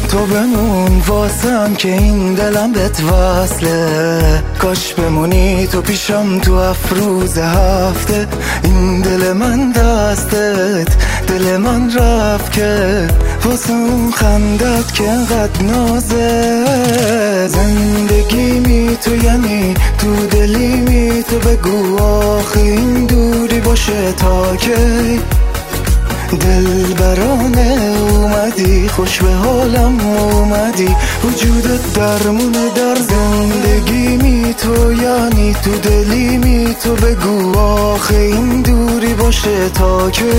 تو بمون واسم که این دلم بهت وصله، کاش بمونی تو پیشم تو افروز هفته. این دل من دستت، دل من رفت که واسه اون خندت که انقدر نازه. زندگی تو یعنی تو دلی تو بگو آخه این دوری باشه تا کی. دل برانه اومدی، خوش به حالم اومدی، وجودت درمونه در زندگی تو یعنی تو دلی تو بگو آخه این دوری باشه تا کی.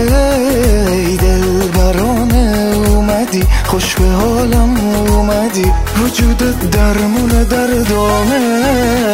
دل برانه اومدی، خوش به حالم اومدی، وجودت درمونه دردامه.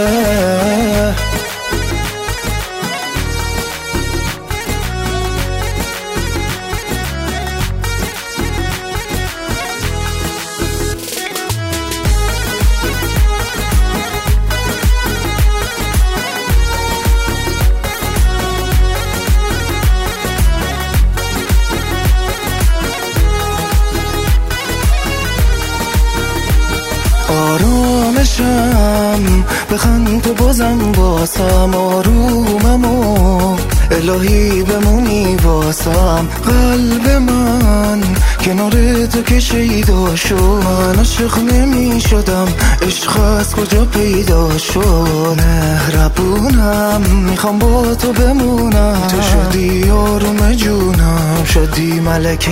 آرامشم بخند تو بازم باسم، آرومم و الهی بمونی واسم. قلب من کنار تو که شیدا شد، من عاشق نمی شدم، عشق از کجا پیدا شد. مهربونم میخوام با تو بمونم، تو شدی آروم جونم، شدی ملکه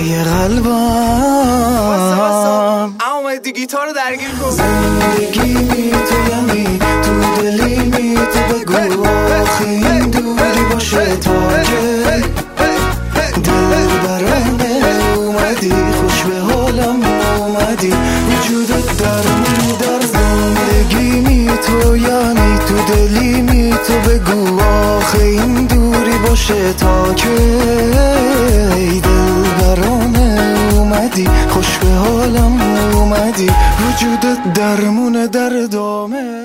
قلبم. اومدی گیتار رو درگیر کن. زندگی تو یعنی تو دلی تو بگو آخه این دوری باشه تا که. دل برانه اومدی، خوش به حالم اومدی، وجودت درمون در زندگی تو یعنی تو دلی تو بگو آخه این دوری باشه تا که. دل برانه اومدی، خوش به حالم اومدی، وجودت درمون دردامه.